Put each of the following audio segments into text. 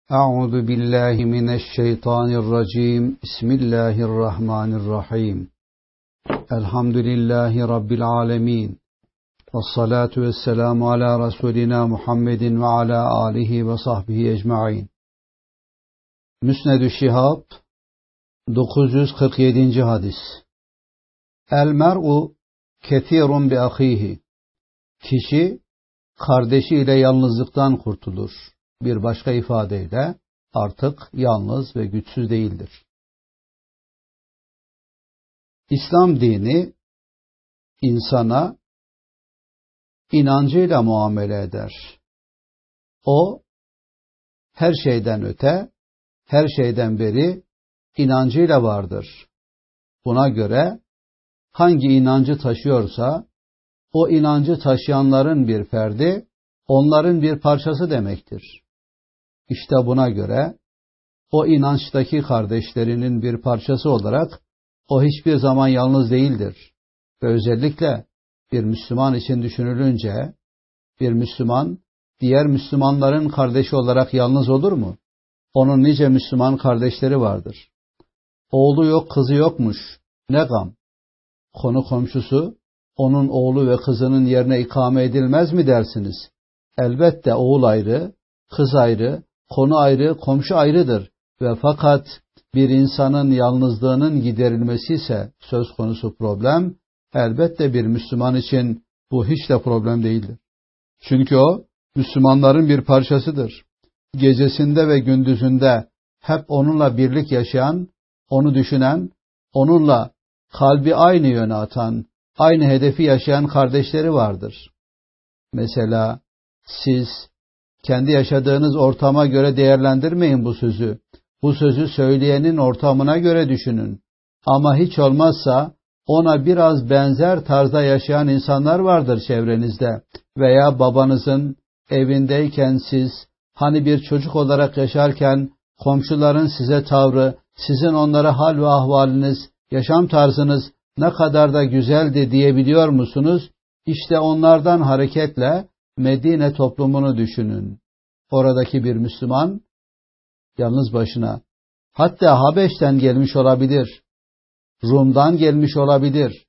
Euzu billahi mineşşeytanirracim. Bismillahirrahmanirrahim. Elhamdülillahi rabbil alamin. Vessalatu vesselamu ala Resulina Muhammedin ve ala alihi ve sahbihi ecmaîn. Müsned-ü Şihab 947. hadis. El mer'u kethirun bi ahihi. Kişi kardeşiyle yalnızlıktan kurtulur. Bir başka ifadeyle artık yalnız ve güçsüz değildir. İslam dini insana inancıyla muamele eder. O her şeyden öte, her şeyden beri inancıyla vardır. Buna göre hangi inancı taşıyorsa o inancı taşıyanların bir ferdi, onların bir parçası demektir. İşte buna göre o inançtaki kardeşlerinin bir parçası olarak o hiçbir zaman yalnız değildir. Ve özellikle bir Müslüman için düşünülünce bir Müslüman diğer Müslümanların kardeşi olarak yalnız olur mu? Onun nice Müslüman kardeşleri vardır. Oğlu yok, kızı yokmuş. Ne gam. Konu komşusu onun oğlu ve kızının yerine ikame edilmez mi dersiniz? Elbette oğul ayrı, kız ayrı, konu ayrı, komşu ayrıdır ve fakat bir insanın yalnızlığının giderilmesi ise söz konusu problem, elbette bir Müslüman için bu hiç de problem değildir. Çünkü o Müslümanların bir parçasıdır. Gecesinde ve gündüzünde hep onunla birlik yaşayan, onu düşünen, onunla kalbi aynı yöne atan, aynı hedefi yaşayan kardeşleri vardır. Mesela siz kendi yaşadığınız ortama göre değerlendirmeyin bu sözü. Bu sözü söyleyenin ortamına göre düşünün. Ama hiç olmazsa ona biraz benzer tarzda yaşayan insanlar vardır çevrenizde. Veya babanızın evindeyken siz hani bir çocuk olarak yaşarken komşuların size tavrı, sizin onlara hal ve ahvaliniz, yaşam tarzınız ne kadar da güzeldi diyebiliyor musunuz? İşte onlardan hareketle Medine toplumunu düşünün. Oradaki bir Müslüman yalnız başına, hatta Habeş'ten gelmiş olabilir, Rum'dan gelmiş olabilir.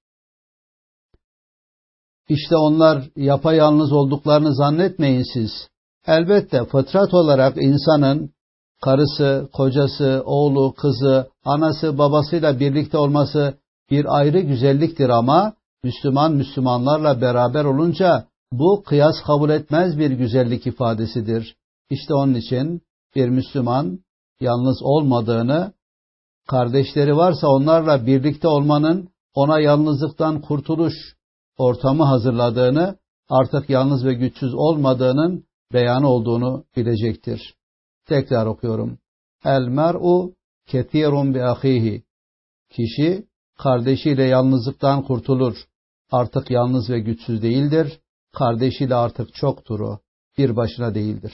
İşte onlar yapayalnız olduklarını zannetmeyin siz. Elbette fıtrat olarak insanın karısı, kocası, oğlu, kızı, anası, babasıyla birlikte olması bir ayrı güzelliktir ama Müslüman Müslümanlarla beraber olunca bu kıyas kabul etmez bir güzellik ifadesidir. İşte onun için bir Müslüman yalnız olmadığını, kardeşleri varsa onlarla birlikte olmanın ona yalnızlıktan kurtuluş ortamı hazırladığını, artık yalnız ve güçsüz olmadığının beyanı olduğunu bilecektir. Tekrar okuyorum. El mer'u kethirun bi ahihi. Kişi kardeşiyle yalnızlıktan kurtulur. Artık yalnız ve güçsüz değildir. Kardeşiyle artık çoktur o. Bir başına değildir.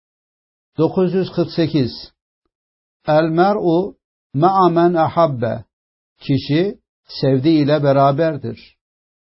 948. El mer'u ma'a men ahabbe. Kişi sevdiğiyle beraberdir.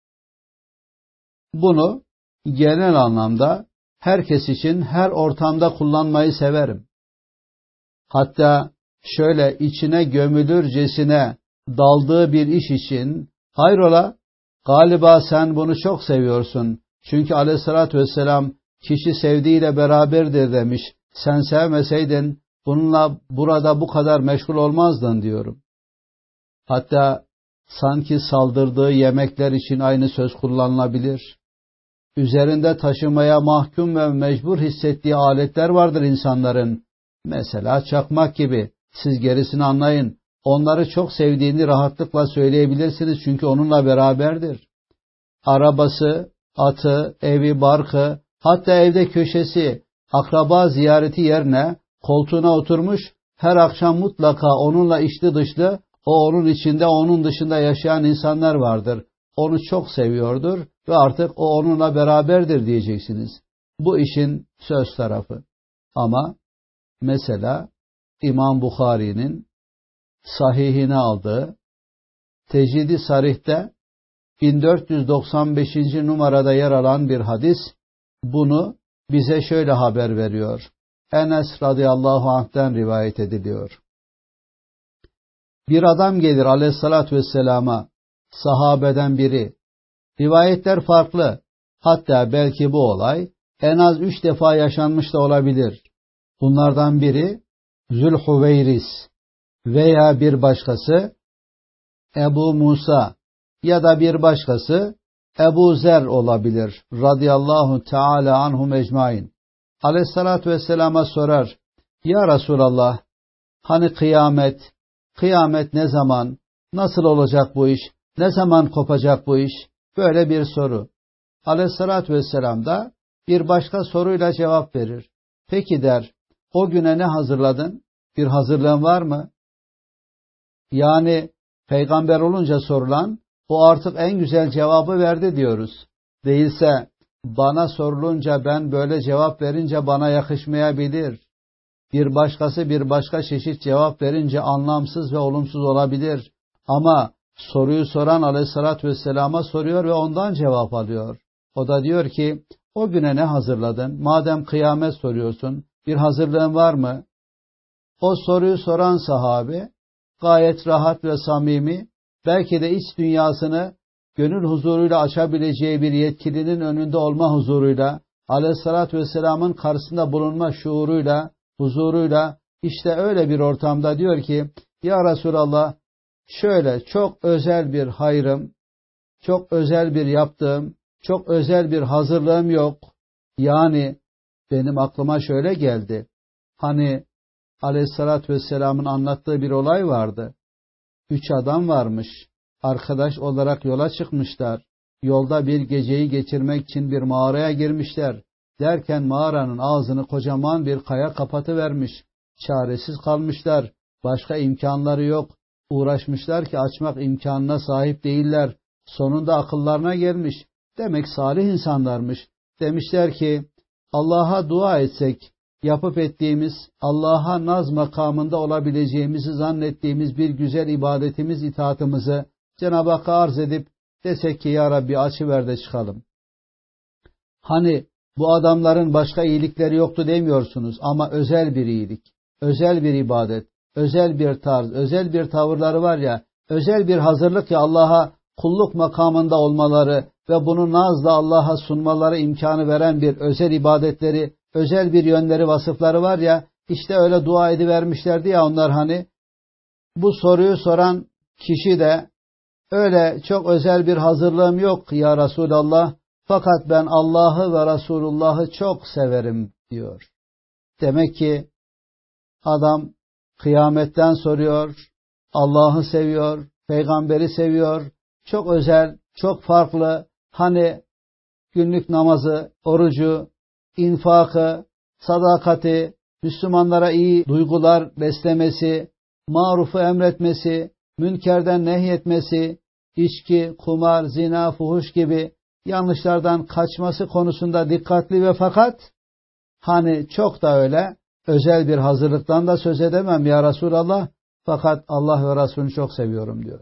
Bunu genel anlamda herkes için her ortamda kullanmayı severim. Hatta şöyle içine gömülürcesine daldığı bir iş için, hayrola, galiba sen bunu çok seviyorsun. Çünkü aleyhissalatü vesselam kişi sevdiğiyle beraberdir demiş. Sen sevmeseydin bununla burada bu kadar meşgul olmazdın diyorum. Hatta sanki saldırdığı yemekler için aynı söz kullanılabilir. Üzerinde taşımaya mahkum ve mecbur hissettiği aletler vardır insanların. Mesela çakmak gibi. Siz gerisini anlayın. Onları çok sevdiğini rahatlıkla söyleyebilirsiniz çünkü onunla beraberdir. Arabası, atı, evi, barkı, hatta evde köşesi, akraba ziyareti yerine koltuğuna oturmuş, her akşam mutlaka onunla içli dışlı, o onun içinde, onun dışında yaşayan insanlar vardır. Onu çok seviyordur ve artık o onunla beraberdir diyeceksiniz. Bu işin söz tarafı. Ama mesela İmam Bukhari'nin sahihine aldığı Tecrid-i Sarih'te 1495. numarada yer alan bir hadis bunu bize şöyle haber veriyor. Enes radıyallahu anh'ten rivayet ediliyor. Bir adam gelir aleyhissalatü vesselama, sahabeden biri. Rivayetler farklı. Hatta belki bu olay en az 3 defa yaşanmış da olabilir. Bunlardan biri Zülhüveyris veya bir başkası Ebu Musa ya da bir başkası Ebu Zer olabilir. Radıyallahu teala anhum ecmain. Aleyhissalatü vesselama sorar. Ya Resulallah, hani kıyamet ne zaman, nasıl olacak bu iş, ne zaman kopacak bu iş? Böyle bir soru. Aleyhissalatü vesselam da bir başka soruyla cevap verir. Peki der, o güne ne hazırladın? Bir hazırlığın var mı? Yani peygamber olunca sorulan, o artık en güzel cevabı verdi diyoruz. Değilse bana sorulunca ben böyle cevap verince bana yakışmayabilir. Bir başkası bir başka çeşit cevap verince anlamsız ve olumsuz olabilir. Ama soruyu soran aleyhissalatü vesselama soruyor ve ondan cevap alıyor. O da diyor ki, o güne ne hazırladın? Madem kıyamet soruyorsun, bir hazırlığın var mı? O soruyu soran sahabe, gayet rahat ve samimi, belki de iç dünyasını gönül huzuruyla açabileceği bir yetkilinin önünde olma huzuruyla, aleyhissalatü vesselamın karşısında bulunma şuuruyla, huzuruyla, işte öyle bir ortamda diyor ki, ya Resulallah, şöyle çok özel bir hayrım, çok özel bir yaptığım, çok özel bir hazırlığım yok. Yani benim aklıma şöyle geldi. Hani aleyhissalatü vesselamın anlattığı bir olay vardı. 3 adam varmış. Arkadaş olarak yola çıkmışlar. Yolda bir geceyi geçirmek için bir mağaraya girmişler. Derken mağaranın ağzını kocaman bir kaya kapatıvermiş. Çaresiz kalmışlar. Başka imkanları yok. Uğraşmışlar ki açmak imkanına sahip değiller. Sonunda akıllarına gelmiş. Demek salih insanlarmış. Demişler ki Allah'a dua etsek, yapıp ettiğimiz, Allah'a naz makamında olabileceğimizi zannettiğimiz bir güzel ibadetimiz, itaatımızı Cenab-ı Hakk'a arz edip desek ki ya Rabbi açıver de çıkalım. Hani bu adamların başka iyilikleri yoktu demiyorsunuz ama özel bir iyilik, özel bir ibadet, özel bir tarz, özel bir tavırları var ya, özel bir hazırlık ya Allah'a kulluk makamında olmaları ve bunu nazla Allah'a sunmaları imkanı veren bir özel ibadetleri, özel bir yönleri, vasıfları var ya, işte öyle dua edivermişlerdi ya onlar hani. Bu soruyu soran kişi de öyle çok özel bir hazırlığım yok ya Resulallah, fakat ben Allah'ı ve Resulullah'ı çok severim diyor. Demek ki adam kıyametten soruyor, Allah'ı seviyor, peygamberi seviyor, çok özel, çok farklı, hani günlük namazı, orucu, infakı, sadakati, Müslümanlara iyi duygular beslemesi, marufu emretmesi, münkerden nehyetmesi, içki, kumar, zina, fuhuş gibi yanlışlardan kaçması konusunda dikkatli ve fakat hani çok da öyle özel bir hazırlıktan da söz edemem ya Resulallah, fakat Allah ve Resulünü çok seviyorum diyor.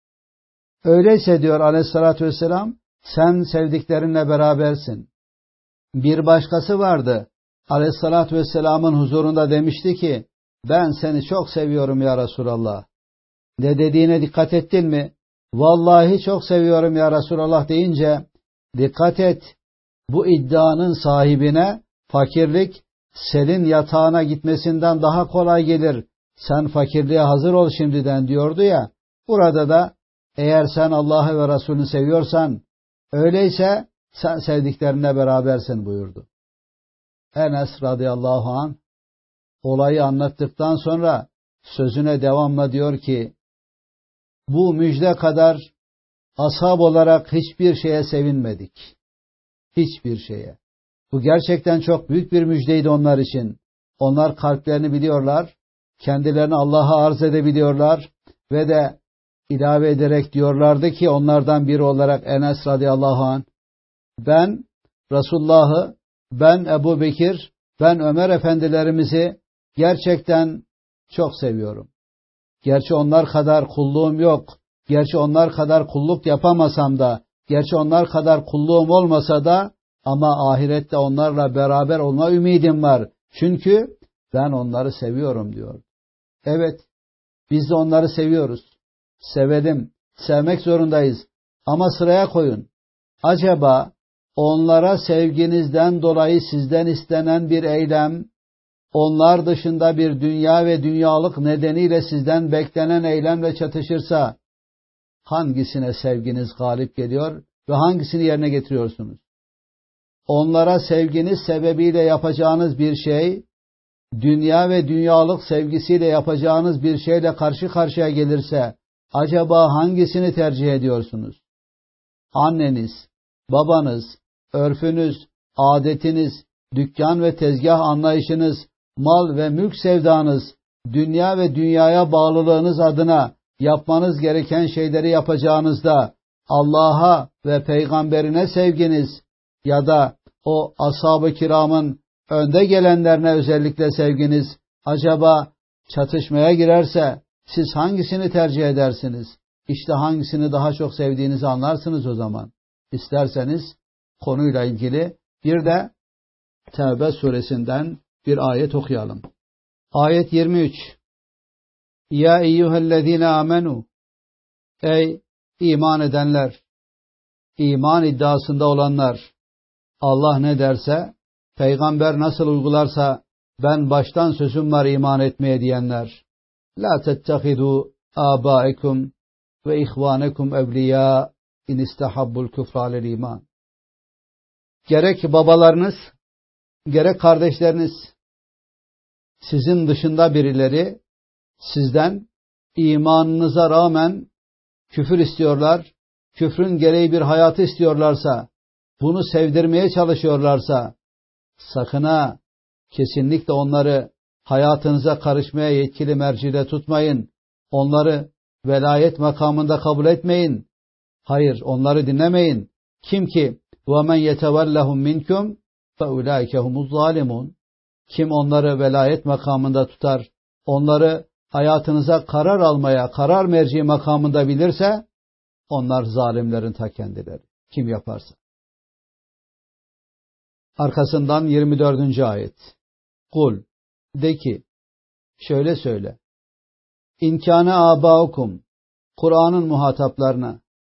Öyleyse diyor aleyhissalatü vesselam, sen sevdiklerinle berabersin. Bir başkası vardı. Aleyhissalatü vesselamın huzurunda demişti ki, ben seni çok seviyorum ya Resulallah. Ne dediğine dikkat ettin mi? Vallahi çok seviyorum ya Resulallah deyince, dikkat et, bu iddianın sahibine fakirlik senin yatağına gitmesinden daha kolay gelir. Sen fakirliğe hazır ol şimdiden diyordu ya. Burada da eğer sen Allah'ı ve Resulünü seviyorsan, öyleyse sen sevdiklerine berabersin buyurdu. Enes radıyallahu anh olayı anlattıktan sonra sözüne devamla diyor ki, bu müjde kadar ashab olarak hiçbir şeye sevinmedik. Hiçbir şeye. Bu gerçekten çok büyük bir müjdeydi onlar için. Onlar kalplerini biliyorlar, kendilerini Allah'a arz edebiliyorlar ve de ilave ederek diyorlardı ki onlardan biri olarak Enes radıyallahu anh, ben Resulullah'ı, ben Ebu Bekir, ben Ömer efendilerimizi gerçekten çok seviyorum. Gerçi onlar kadar kulluğum yok, gerçi onlar kadar kulluk yapamasam da, gerçi onlar kadar kulluğum olmasa da ama ahirette onlarla beraber olma ümidim var. Çünkü ben onları seviyorum diyor. Evet, biz de onları seviyoruz. Sevelim, sevmek zorundayız. Ama sıraya koyun. Acaba onlara sevginizden dolayı sizden istenen bir eylem, onlar dışında bir dünya ve dünyalık nedeniyle sizden beklenen eylemle çatışırsa, hangisine sevginiz galip geliyor ve hangisini yerine getiriyorsunuz? Onlara sevginiz sebebiyle yapacağınız bir şey, dünya ve dünyalık sevgisiyle yapacağınız bir şeyle karşı karşıya gelirse, acaba hangisini tercih ediyorsunuz? Anneniz, babanız, örfünüz, adetiniz, dükkan ve tezgah anlayışınız, mal ve mülk sevdanız, dünya ve dünyaya bağlılığınız adına yapmanız gereken şeyleri yapacağınızda, Allah'a ve peygamberine sevginiz ya da o ashab-ı kiramın önde gelenlerine özellikle sevginiz acaba çatışmaya girerse siz hangisini tercih edersiniz? İşte hangisini daha çok sevdiğinizi anlarsınız o zaman. İsterseniz konuyla ilgili bir de Tevbe suresinden bir ayet okuyalım. Ayet 23. Ya eyyühellezine amenu. Ey iman edenler, iman iddiasında olanlar, Allah ne derse, peygamber nasıl uygularsa ben baştan sözüm var iman etmeye diyenler. La tettehidu âbâekum ve ihvânekum evliyâ in istahabbul küfrâlel iman. Gerek babalarınız, gerek kardeşleriniz, sizin dışında birileri sizden imanınıza rağmen küfür istiyorlar, küfrün gereği bir hayatı istiyorlarsa, bunu sevdirmeye çalışıyorlarsa, sakın ha, kesinlikle onları hayatınıza karışmaya yetkili mercide tutmayın. Onları velayet makamında kabul etmeyin. Hayır, onları dinlemeyin. Kim ki وَمَنْ يَتَوَلَّهُمْ مِنْكُمْ فَاُولَٰئِكَ هُمُ الظَّالِمُونَ. Kim onları velayet makamında tutar, onları hayatınıza karar almaya, karar merci makamında bilirse, onlar zalimlerin ta kendileri. Kim yaparsa. Arkasından 24. ayet. Kul, de ki, şöyle söyle. İnkâne âbâukum, Kur'an'ın muhataplarına,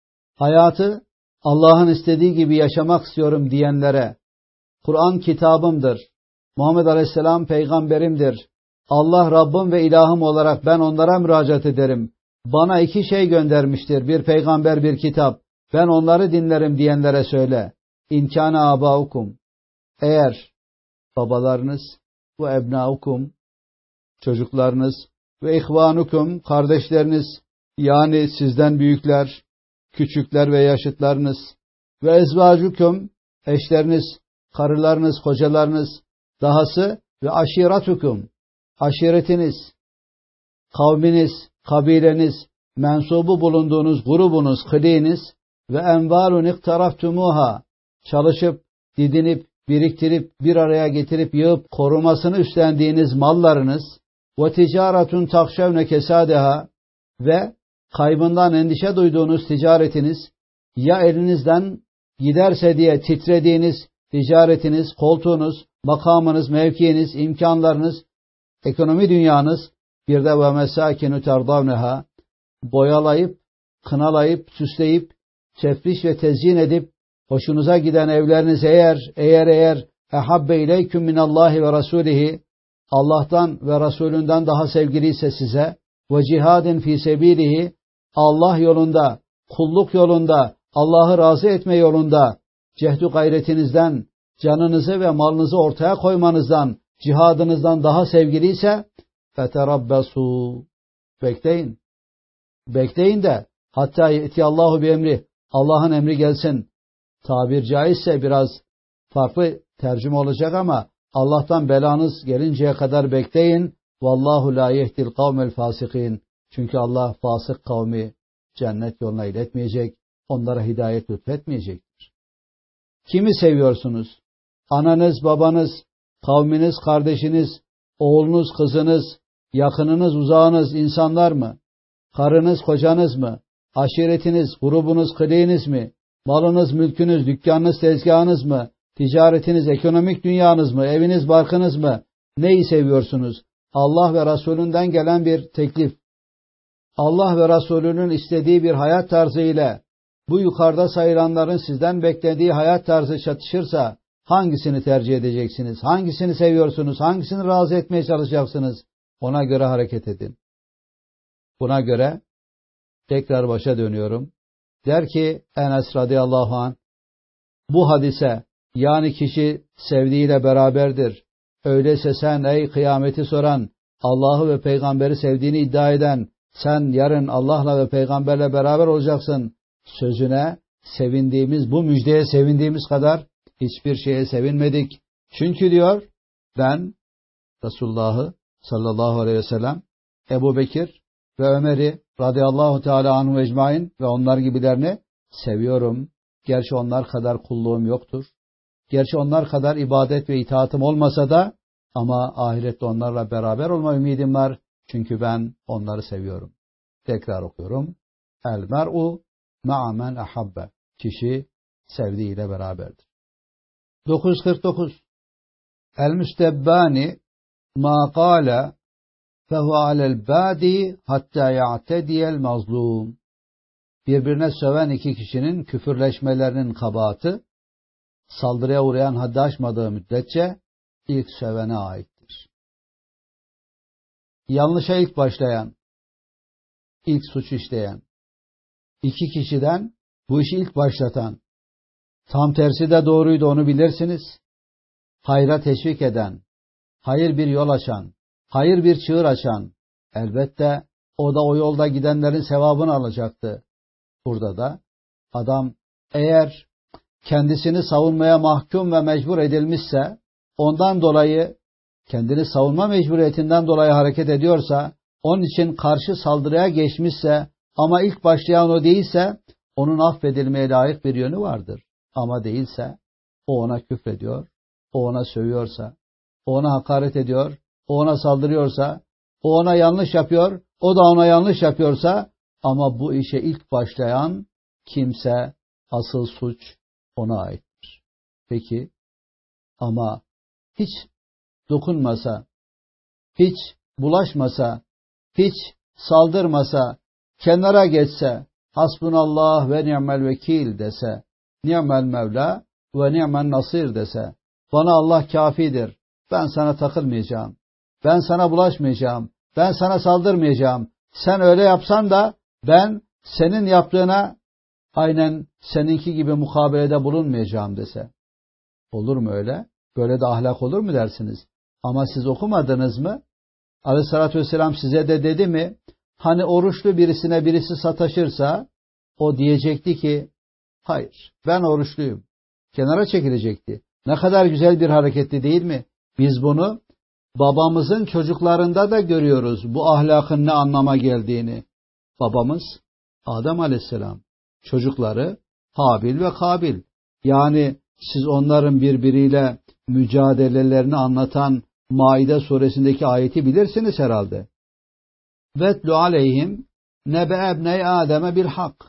hayatı Allah'ın istediği gibi yaşamak istiyorum diyenlere, Kur'an kitabımdır, Muhammed Aleyhisselam peygamberimdir, Allah Rabbim ve ilahım olarak ben onlara müracaat ederim. Bana iki şey göndermiştir, bir peygamber, bir kitap, ben onları dinlerim diyenlere söyle. İnkâne âbâukum, eğer babalarınız ve ebnâukum, çocuklarınız ve ihvanukum, kardeşleriniz, yani sizden büyükler, küçükler ve yaşıtlarınız ve ezvacukum, eşleriniz, karılarınız, kocalarınız, dahası ve aşiratukum, aşiretiniz, kavminiz, kabileniz, mensubu bulunduğunuz grubunuz, kılığınız ve envalun iktaraftumuha, çalışıp, didinip, biriktirip, bir araya getirip, yığıp, korumasını üstlendiğiniz mallarınız ve ticaretun takşevne kesadeha ve kaybından endişe duyduğunuz ticaretiniz, ya elinizden giderse diye titrediğiniz ticaretiniz, koltuğunuz, makamınız, mevkiiniz, imkanlarınız, ekonomi dünyanız, bir de ve mesâkinü terdavneha, boyalayıp, kınalayıp, süsleyip, tefriş ve tezyin edip, hoşunuza giden evleriniz eğer ehabbe ileyküm minallahi ve rasulihi, Allah'tan ve Resulünden daha sevgiliyse size, ve cihadin fi sebilihi, Allah yolunda, kulluk yolunda, Allah'ı razı etme yolunda, cehdu gayretinizden, canınızı ve malınızı ortaya koymanızdan, cihadınızdan daha sevgiliyse, feterabbesu, bekleyin. Bekleyin de, hatta yetiyallahu bi emri, Allah'ın emri gelsin. Tabir caizse biraz farklı tercüme olacak ama, Allah'tan belanız gelinceye kadar bekleyin. Vallahu la yehdil kavmel fasikin. Çünkü Allah fasık kavmi cennet yoluna iletmeyecek, onlara hidayet lütfetmeyecektir. Kimi seviyorsunuz? Ananız, babanız, kavminiz, kardeşiniz, oğlunuz, kızınız, yakınınız, uzağınız, insanlar mı? Karınız, kocanız mı? Aşiretiniz, grubunuz, kılığınız mı? Malınız, mülkünüz, dükkanınız, tezgahınız mı? Ticaretiniz, ekonomik dünyanız mı? Eviniz, barkınız mı? Neyi seviyorsunuz? Allah ve Resulünden gelen bir teklif. Allah ve Resulünün istediği bir hayat tarzı ile bu yukarıda sayılanların sizden beklediği hayat tarzı çatışırsa hangisini tercih edeceksiniz? Hangisini seviyorsunuz? Hangisini razı etmeye çalışacaksınız? Ona göre hareket edin. Buna göre tekrar başa dönüyorum. Der ki Enes radıyallahu anh, bu hadise, yani kişi sevdiğiyle beraberdir. Öyleyse sen ey kıyameti soran, Allah'ı ve peygamberi sevdiğini iddia eden, sen yarın Allah'la ve peygamberle beraber olacaksın sözüne sevindiğimiz, bu müjdeye sevindiğimiz kadar hiçbir şeye sevinmedik. Çünkü diyor, ben Resulullah'ı sallallahu aleyhi ve sellem, Ebu Bekir ve Ömer'i radıyallahu teala anhu ecmain ve onlar gibilerini seviyorum. Gerçi onlar kadar kulluğum yoktur. Gerçi onlar kadar ibadet ve itaatım olmasa da ama ahirette onlarla beraber olma ümidim var. Çünkü ben onları seviyorum. Tekrar okuyorum. El mer'u ma'a men ahabbe. Kişi sevdiğiyle beraberdir. 949. El müstebbani ma qala fehu alel badi hatta ya'tediyel mazlum. Birbirine söven iki kişinin küfürleşmelerinin kabahati saldırıya uğrayan haddi aşmadığı müddetçe ilk sövene aittir. Yanlışa ilk başlayan, ilk suç işleyen, iki kişiden bu işi ilk başlatan, tam tersi de doğruydu onu bilirsiniz. Hayra teşvik eden, hayır bir yol açan, hayır bir çığır açan, elbette o da o yolda gidenlerin sevabını alacaktı. Burada da adam eğer kendisini savunmaya mahkum ve mecbur edilmişse, ondan dolayı kendini savunma mecburiyetinden dolayı hareket ediyorsa, onun için karşı saldırıya geçmişse ama ilk başlayan o değilse, onun affedilmeye layık bir yönü vardır. Ama değilse, o ona küfrediyor, o ona sövüyorsa, o ona hakaret ediyor, o ona saldırıyorsa, o ona yanlış yapıyor, o da ona yanlış yapıyorsa, ama bu işe ilk başlayan kimse, asıl suç ona aittir. Peki, ama hiç dokunmasa, hiç bulaşmasa, hiç saldırmasa, kenara geçse, hasbunallah ve ni'mel vekil dese, ni'mel mevla ve ni'mel nasir dese, bana Allah kafidir, ben sana takılmayacağım, ben sana bulaşmayacağım, ben sana saldırmayacağım, sen öyle yapsan da ben senin yaptığına aynen seninki gibi mukabelede bulunmayacağım dese. Olur mu öyle? Böyle de ahlak olur mu dersiniz? Ama siz okumadınız mı? Aleyhissalatü vesselam size de dedi mi? Hani oruçlu birisine birisi sataşırsa o diyecekti ki hayır ben oruçluyum. Kenara çekilecekti. Ne kadar güzel bir hareketti değil mi? Biz bunu babamızın çocuklarında da görüyoruz. Bu ahlakın ne anlama geldiğini. Babamız Adem aleyhisselam. Çocukları Habil ve Kabil. Yani siz onların birbiriyle mücadelelerini anlatan Maide suresindeki ayeti bilirsiniz herhalde. Vetlu aleyhim nebe ebney Adem'e bil hak.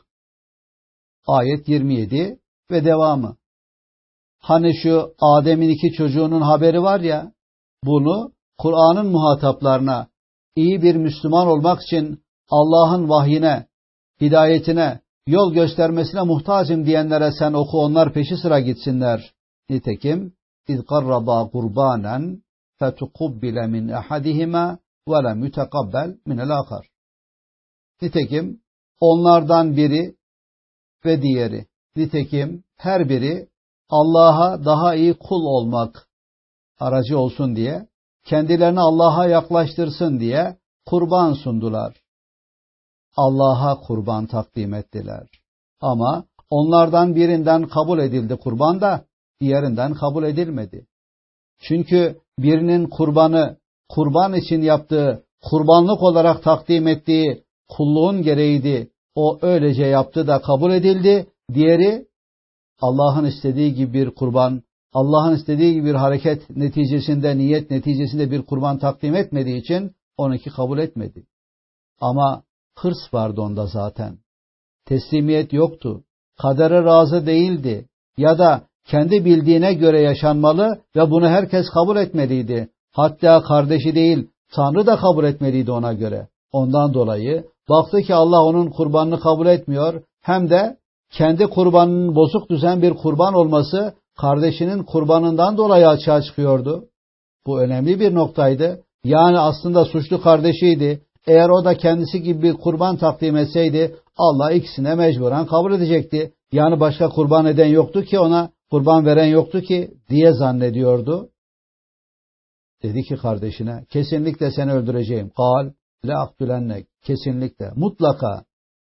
Ayet 27 ve devamı. Hani şu Adem'in iki çocuğunun haberi var ya, bunu Kur'an'ın muhataplarına iyi bir Müslüman olmak için Allah'ın vahyine, hidayetine, yol göstermesine muhtacım diyenlere sen oku, onlar peşi sıra gitsinler. Nitekim اِذْ قَرَّبَا قُرْبَانًا فَتُقُبِّلَ مِنْ اَحَدِهِمَا وَلَمْ يُتَقَبَّلْ مِنَ الْآخَرِ. Nitekim onlardan biri ve diğeri, nitekim her biri Allah'a daha iyi kul olmak aracı olsun diye, kendilerini Allah'a yaklaştırsın diye kurban sundular. Allah'a kurban takdim ettiler. Ama onlardan birinden kabul edildi kurban da diğerinden kabul edilmedi. Çünkü birinin kurbanı, kurban için yaptığı, kurbanlık olarak takdim ettiği kulluğun gereğiydi. O öylece yaptı da kabul edildi. Diğeri Allah'ın istediği gibi bir kurban, Allah'ın istediği gibi bir hareket neticesinde, niyet neticesinde bir kurban takdim etmediği için onunki kabul etmedi. Ama hırs vardı onda zaten. Teslimiyet yoktu. Kadere razı değildi. Ya da kendi bildiğine göre yaşanmalı ve bunu herkes kabul etmeliydi. Hatta kardeşi değil, Tanrı da kabul etmeliydi ona göre. Ondan dolayı baktı ki Allah onun kurbanını kabul etmiyor, hem de kendi kurbanının bozuk düzen bir kurban olması kardeşinin kurbanından dolayı açığa çıkıyordu. Bu önemli bir noktaydı. Yani aslında suçlu kardeşiydi. Eğer o da kendisi gibi bir kurban takdim etseydi Allah ikisine mecburen kabul edecekti. Yani başka kurban eden yoktu ki, ona kurban veren yoktu ki diye zannediyordu. Dedi ki kardeşine, kesinlikle seni öldüreceğim. Kal le aktulennek, kesinlikle, mutlaka.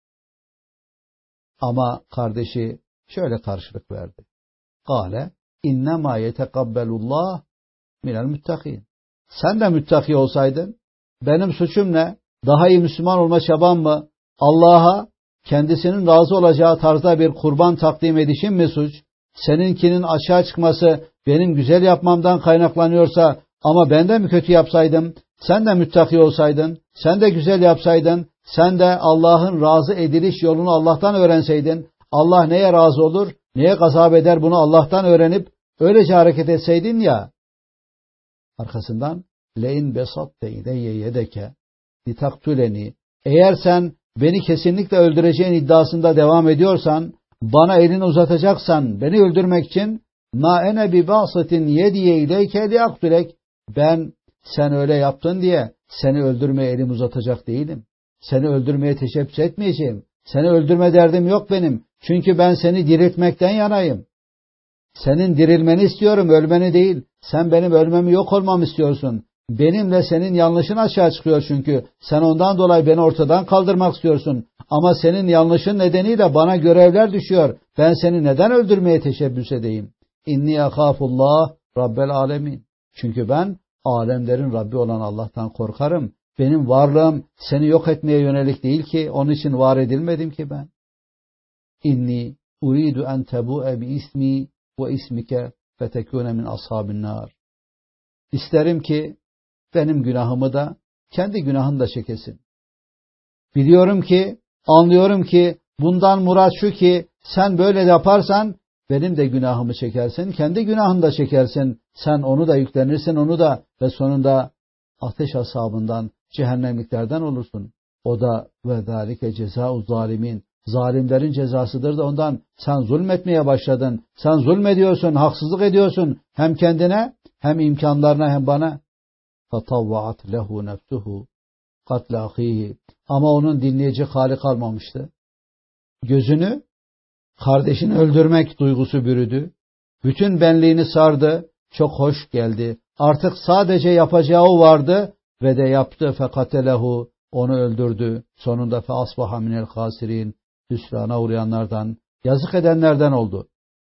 Ama kardeşi şöyle karşılık verdi. Kale innema yetekabbelullah minel müttakin. Sen de müttaki olsaydın benim suçum ne? Daha iyi Müslüman olma çabam mı? Allah'a kendisinin razı olacağı tarzda bir kurban takdim edişim mi suç? Seninkinin açığa çıkması benim güzel yapmamdan kaynaklanıyorsa ama ben de mi kötü yapsaydım? Sen de müttaki olsaydın, sen de güzel yapsaydın, sen de Allah'ın razı ediliş yolunu Allah'tan öğrenseydin, Allah neye razı olur, neye gazap eder bunu Allah'tan öğrenip öylece hareket etseydin ya. Arkasından le'in besatte ideyye yedeke litaktuleni, eğer sen beni kesinlikle öldüreceğin iddiasında devam ediyorsan, bana elini uzatacaksan beni öldürmek için ma ene bi basatin yediye ileyke liaktulek, ben sen öyle yaptın diye seni öldürmeye elimi uzatacak değilim. Seni öldürmeye teşebbüs etmeyeceğim. Seni öldürme derdim yok benim. Çünkü ben seni diriltmekten yanayım. Senin dirilmeni istiyorum, ölmeni değil. Sen benim ölmemi, yok olmamı istiyorsun. Benimle senin yanlışın açığa çıkıyor çünkü. Sen ondan dolayı beni ortadan kaldırmak istiyorsun. Ama senin yanlışın nedeniyle bana görevler düşüyor. Ben seni neden öldürmeye teşebbüs edeyim? İnni akafullah rabbel alemin. Çünkü ben alemlerin Rabbi olan Allah'tan korkarım. Benim varlığım seni yok etmeye yönelik değil ki. Onun için var edilmedim ki ben. İnni uridu en tebu'e bi ismi ve ismike fetekûne min ashabin nar. İsterim ki benim günahımı da kendi günahını da çekesin. Biliyorum ki, anlıyorum ki bundan murat şu ki sen böyle yaparsan benim de günahımı çekersin, kendi günahını da çekersin. Sen onu da yüklenirsin, onu da, ve sonunda ateş ashabından, cehennemliklerden olursun. O da ve zâlike cezâ'u zâlimin. Zalimlerin cezasıdır da ondan. Sen zulmetmeye başladın. Sen zulmediyorsun, haksızlık ediyorsun. Hem kendine, hem imkanlarına, hem bana. فَطَوَّعَتْ لَهُ نَفْسُهُ قَتْلَ أَخِيهِ. Ama onun dinleyecek hali kalmamıştı. Gözünü kardeşini öldürmek duygusu bürüdü. Bütün benliğini sardı. Çok hoş geldi. Artık sadece yapacağı vardı ve de yaptı. فَقَتَلَهُ. Onu öldürdü. Sonunda فَأَصْبَحَ مِنَ الْخَاسِرِينَ. Hüsrana uğrayanlardan, yazık edenlerden oldu.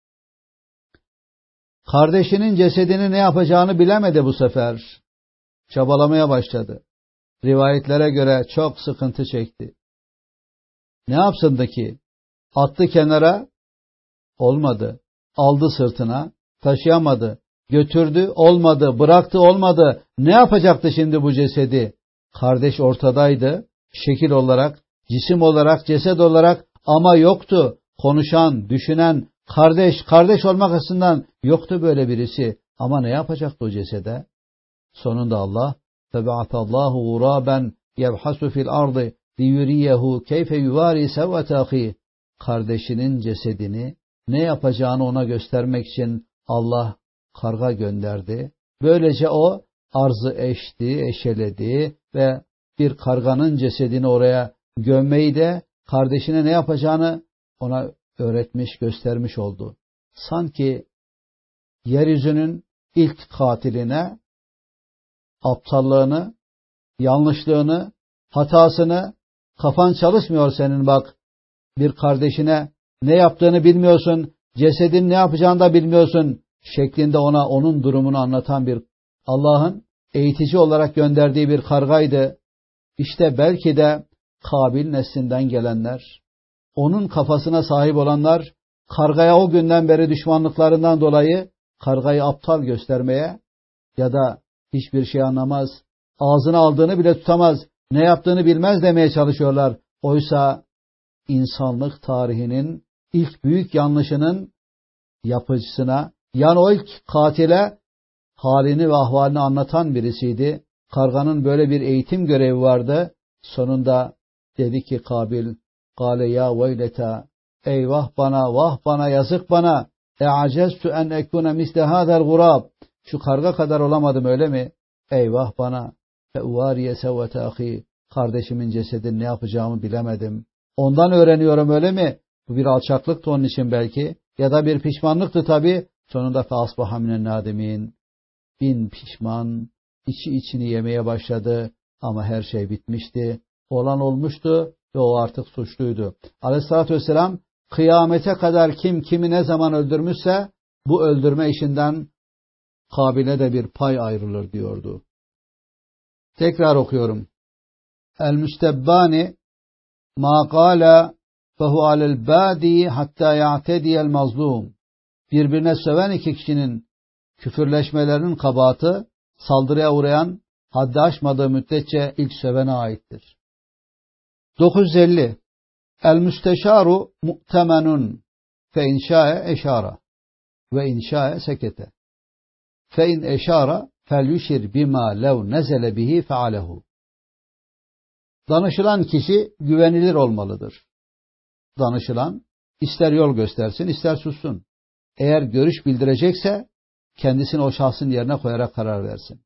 Kardeşinin cesedini ne yapacağını bilemedi bu sefer. Çabalamaya başladı. Rivayetlere göre çok sıkıntı çekti. Ne yapsındı ki? Attı kenara, olmadı. Aldı sırtına, taşıyamadı. Götürdü, olmadı. Bıraktı, olmadı. Ne yapacaktı şimdi bu cesedi? Kardeş ortadaydı. Şekil olarak, cisim olarak, ceset olarak, ama yoktu. Konuşan, düşünen, kardeş olmak açısından yoktu böyle birisi. Ama ne yapacaktı o cesede? Sonunda Allah فَبَعَثَ اللّٰهُ غُرَابًا يَبْحَسُ فِي الْأَرْضِ لِيُرِيَّهُ كَيْفَ يُوَارِي سَوَّةَ أَخِيهِ. Kardeşinin cesedini ne yapacağını ona göstermek için Allah karga gönderdi. Böylece o arzı eşeledi ve bir karganın cesedini oraya gömmeyi de kardeşine ne yapacağını ona öğretmiş, göstermiş oldu. Sanki yeryüzünün ilk katiline aptallığını, yanlışlığını, hatasını, kafan çalışmıyor senin bak, bir kardeşine ne yaptığını bilmiyorsun, cesedin ne yapacağını da bilmiyorsun şeklinde ona onun durumunu anlatan bir Allah'ın eğitici olarak gönderdiği bir kargaydı. İşte belki de Kabil neslinden gelenler, onun kafasına sahip olanlar, kargaya o günden beri düşmanlıklarından dolayı kargayı aptal göstermeye ya da hiçbir şey anlamaz, ağzına aldığını bile tutamaz, ne yaptığını bilmez demeye çalışıyorlar. Oysa insanlık tarihinin ilk büyük yanlışının yapıcısına, yani o ilk katile halini ve ahvalini anlatan birisiydi. Karganın böyle bir eğitim görevi vardı. Sonunda dedi ki Kabil, "Kâle ya veyleta, eyvah bana, vah bana, yazık bana. E'aceztu en ekune misle hâzel gurab. Şu karga kadar olamadım öyle mi? Eyvah bana. Fe uvariye sevvete ahi. Kardeşimin cesedini ne yapacağımı bilemedim. Ondan öğreniyorum öyle mi? Bu bir alçaklıktı onun için belki. Ya da bir pişmanlıktı tabii. Sonunda fe asbaha minen nadimin. Bin pişman, içi içini yemeye başladı. Ama her şey bitmişti. Olan olmuştu ve o artık suçluydu. Aleyhissalatü vesselam, kıyamete kadar kim kimi ne zaman öldürmüşse bu öldürme işinden Kabil'e de bir pay ayrılır diyordu. Tekrar okuyorum. El-Müstebbani ma qala fehu alel badi hatta ya'tediyel mazlum. Birbirine söven iki kişinin küfürleşmelerinin kabahati saldırıya uğrayan haddi aşmadığı müddetçe ilk sövene aittir. 950. El-müsteşaru mu'temenun fe inşa'e eşara ve inşa'e sekete. Fe in eşara fel yuşir bima lev nezele bihi fealehu. Danışılan kişi güvenilir olmalıdır. Danışılan ister yol göstersin ister sussun. Eğer görüş bildirecekse kendisini o şahsın yerine koyarak karar versin.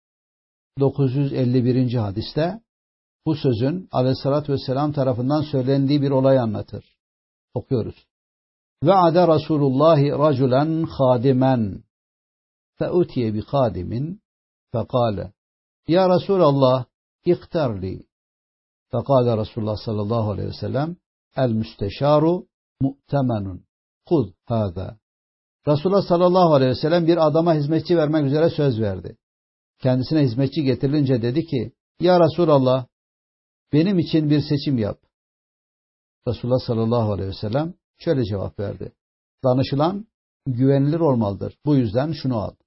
951. hadiste bu sözün Aleyhisselatü Vesselam tarafından söylendiği bir olay anlatır. Okuyoruz. Ve'ade Resulullahi raculen hadimen fe'utiye bi hadimin fekale ya Resulallah iktarli fekale Resulullah sallallahu aleyhi ve sellem el müsteşaru mu'temenun kud hâzâ. Resulullah sallallahu aleyhi ve sellem bir adama hizmetçi vermek üzere söz verdi. Kendisine hizmetçi getirilince dedi ki ya Resulallah benim için bir seçim yap. Resulullah sallallahu aleyhi ve sellem şöyle cevap verdi. Danışılan güvenilir olmalıdır. Bu yüzden şunu al.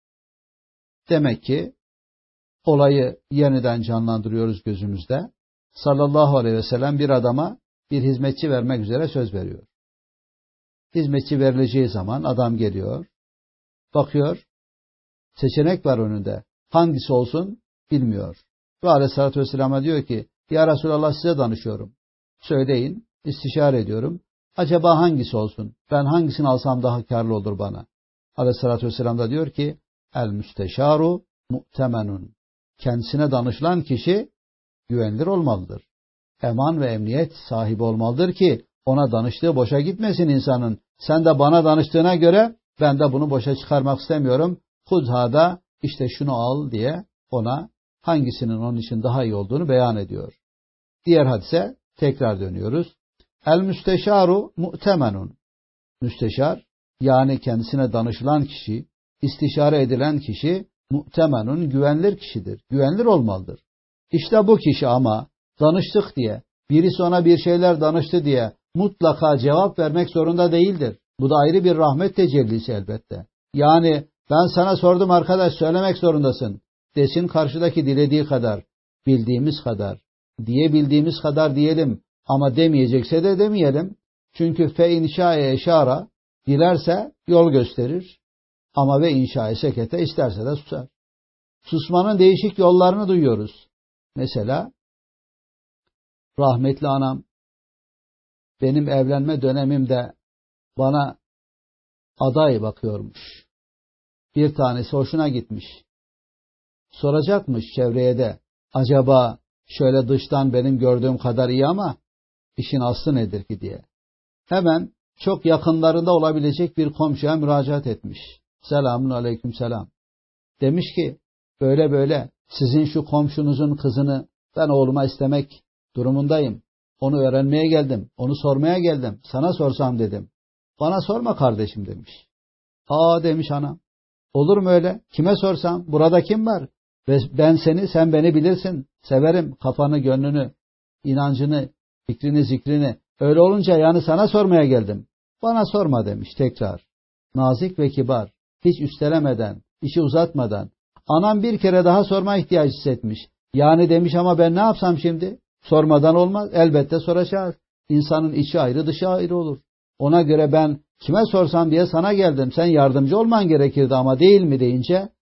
Demek ki olayı yeniden canlandırıyoruz gözümüzde. Sallallahu aleyhi ve sellem bir adama bir hizmetçi vermek üzere söz veriyor. Hizmetçi verileceği zaman adam geliyor, bakıyor, seçenek var önünde. Hangisi olsun bilmiyor. Ve Aleyhisselatü Vesselam'a diyor ki, ya Resulallah size danışıyorum. Söyleyin, istişare ediyorum. Acaba hangisi olsun? Ben hangisini alsam daha karlı olur bana? Aleyhisselatü Vesselam da diyor ki, el müsteşaru mu'temenun. Kendisine danışılan kişi güvenilir olmalıdır. Eman ve emniyet sahibi olmalıdır ki ona danıştığı boşa gitmesin insanın. Sen de bana danıştığına göre ben de bunu boşa çıkarmak istemiyorum. Hudhada işte şunu al diye ona hangisinin onun için daha iyi olduğunu beyan ediyor. Diğer hadise tekrar dönüyoruz. El müsteşaru mu'temenun. Müsteşar yani kendisine danışılan kişi, istişare edilen kişi mu'temenun güvenilir kişidir. Güvenilir olmalıdır. İşte bu kişi ama danıştık diye, birisi ona bir şeyler danıştı diye mutlaka cevap vermek zorunda değildir. Bu da ayrı bir rahmet tecellisi elbette. Yani ben sana sordum arkadaş söylemek zorundasın. Desin karşıdaki dilediği kadar, bildiğimiz kadar, diyebildiğimiz kadar diyelim. Ama demeyecekse de demeyelim. Çünkü fe inşa'e eşara, dilerse yol gösterir. Ama ve inşa'e sekete isterse de susar. Susmanın değişik yollarını duyuyoruz. Mesela rahmetli anam benim evlenme dönemimde bana aday bakıyormuş. Bir tanesi hoşuna gitmiş. Soracakmış çevreye de acaba şöyle dıştan benim gördüğüm kadar iyi ama işin aslı nedir ki diye. Hemen çok yakınlarında olabilecek bir komşuya müracaat etmiş. Selamun aleyküm selam. Demiş ki böyle böyle sizin şu komşunuzun kızını ben oğluma istemek durumundayım. Onu öğrenmeye geldim. Onu sormaya geldim. Sana sorsam dedim. Bana sorma kardeşim demiş. Aa demiş anam. Olur mu öyle? Kime sorsam? Burada kim var? Ve ben seni, sen beni bilirsin. Severim kafanı, gönlünü, inancını, fikrini, zikrini. Öyle olunca yani sana sormaya geldim. Bana sorma demiş tekrar. Nazik ve kibar. Hiç üstelemeden, işi uzatmadan. Anam bir kere daha sorma ihtiyacı hissetmiş. Yani demiş ama ben ne yapsam şimdi? Sormadan olmaz. Elbette soracağız. İnsanın içi ayrı, dışı ayrı olur. Ona göre ben kime sorsam diye sana geldim. Sen yardımcı olman gerekirdi ama değil mi deyince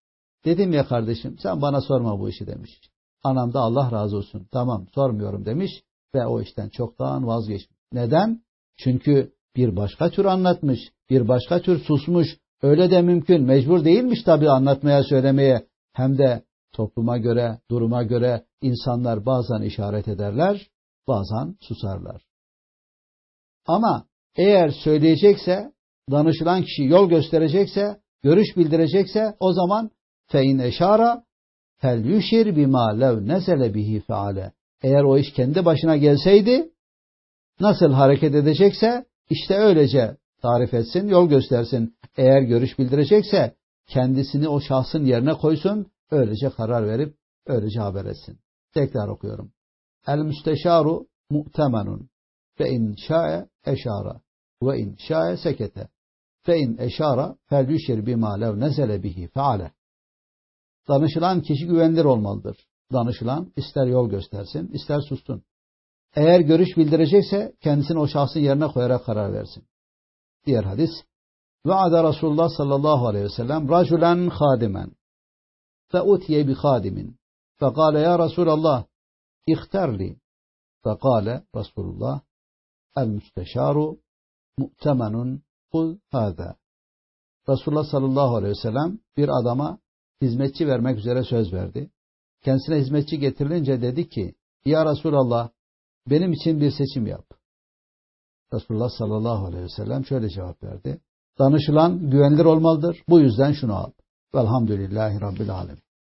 Dedim ya kardeşim, sen bana sorma bu işi demiş. Anam da Allah razı olsun, tamam sormuyorum demiş ve o işten çoktan vazgeçmiş. Neden? Çünkü bir başka tür anlatmış, bir başka tür susmuş. Öyle de mümkün, mecbur değilmiş tabii anlatmaya, söylemeye. Hem de topluma göre, duruma göre insanlar bazen işaret ederler, bazen susarlar. Ama eğer söyleyecekse, danışılan kişi yol gösterecekse, görüş bildirecekse, o zaman fein eşara fel yuşir bima lev nezele bihi feale. Eğer o iş kendi başına gelseydi, nasıl hareket edecekse işte öylece tarif etsin, yol göstersin. Eğer görüş bildirecekse kendisini o şahsın yerine koysun, öylece karar verip öylece haber etsin. Tekrar okuyorum. El müsteşaru mu'temenun fe in şa'e eşara ve in şa'e sekete fe in eşara fel yuşir bima lev nezele bihi feale. Danışılan kişi güvenilir olmalıdır. Danışılan ister yol göstersin, ister sussun. Eğer görüş bildirecekse kendisini o şahsın yerine koyarak karar versin. Diğer hadis. Ve ada Resulullah sallallahu aleyhi ve sellem raculen hadimen fe utiye bi hadimin fe kâle ya Resulallah ihterli fe kâle Resulullah el müsteşaru mu'temenun kul hâzâ. Resulullah sallallahu aleyhi ve sellem bir adama hizmetçi vermek üzere söz verdi. Kendisine hizmetçi getirilince dedi ki ya Resulallah benim için bir seçim yap. Resulullah sallallahu aleyhi ve sellem şöyle cevap verdi. Danışılan güvenilir olmalıdır. Bu yüzden şunu al. Velhamdülillahi Rabbil alemin.